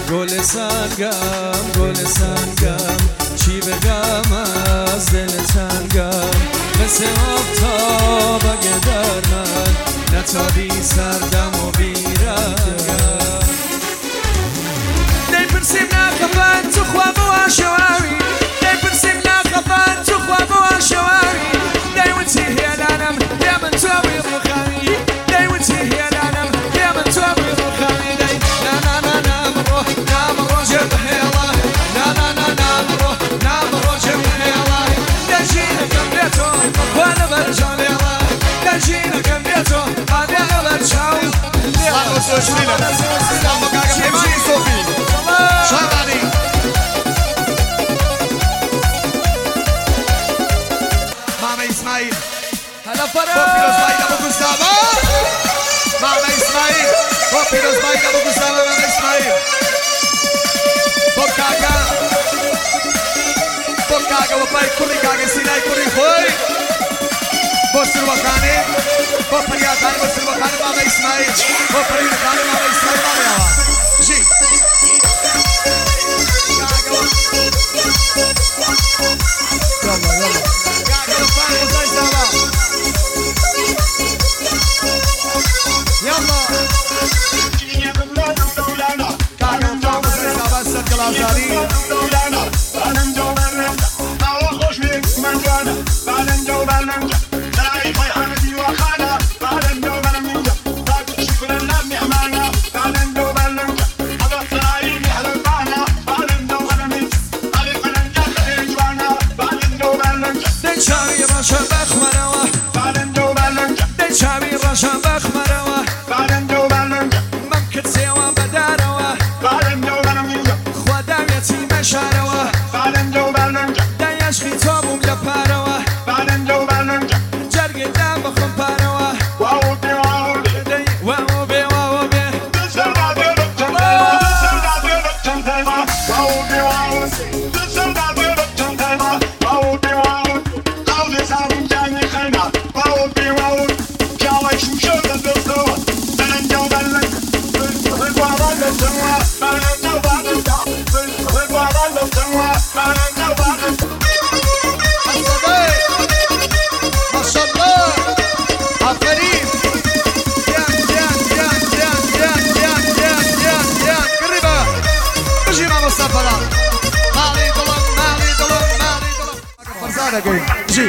گل سنگم چی بگم از دل تنگم مثل آفتاب اگه در من نتابی سردم و بیرنگم دەیپرسیم ناکەفەن تو خوابەوە شەواوی دەیپرسیم ناکەفەن تو خوابەوە شەواوی دەیوتی هێلانم لێ من تۆوی ڕووخاوی دەیوتی هێلانم لێ من تۆوی ڕووخاوی دەی نامەڕۆ نامەڕۆژێ بهێڵە نامەڕۆژێ بهێڵە دەژینەکەم بێتۆ خوا لەبەر ژاڵێڵە دەژینەکەم بێتۆ ئادێ لەبەر چاو شغالي ماما اسماعيل هلا فرح بوبيلوس بايد ابو جوستافا ماما اسماعيل بوبيلوس بايد ابو جوستافا ماما اسماعيل بوكاكا وباي كوري كاكا سيناي كوري خوي بوسر وخاني بوبريا خاني بوسر وخاني ماما اسماعيل بوبريا خاني ماما اسماعيل ماما جي جي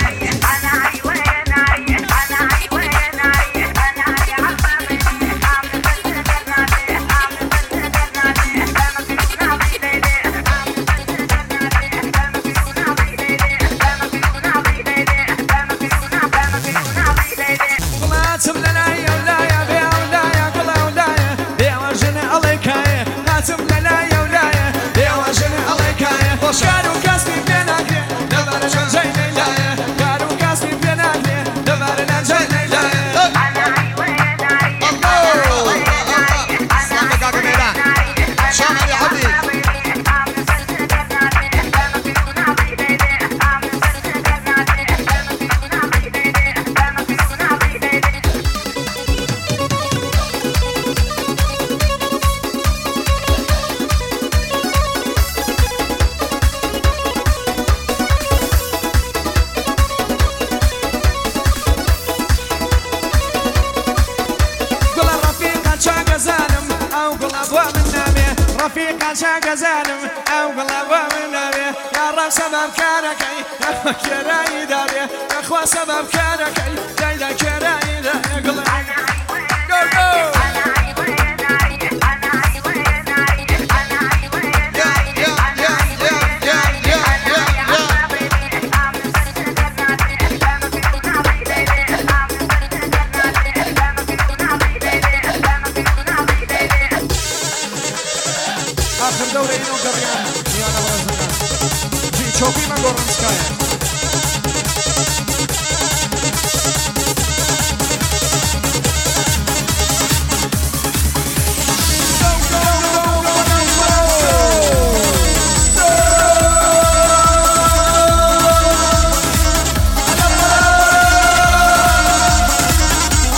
رفيقا شاقزانم او قلبا من نبي يا رب سبب كانكي يا كراي داري يا اخوة سبب كانكي جايدا كراي داري قلبي آخر دوره اینو گریان میانه ورزنده جی چوبی من گورنسکایا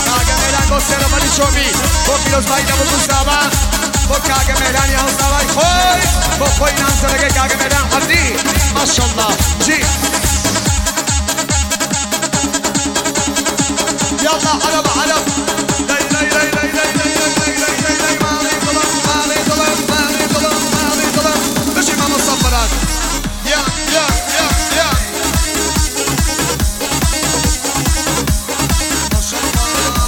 Los bailes, vamos a Boca que me gane a un trabajo. خوي نانسى لقيك كاكا ميدان حدي ما شاء الله جي يلا حلب حلب لي لي لي لي لي لي لي لي لي لي مالي ظلم مالي ظلم مالي ظلم مالي ظلم مشي ما مصبرات يا يا يا يا ما شاء الله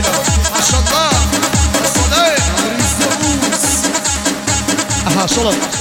ما شاء الله شرط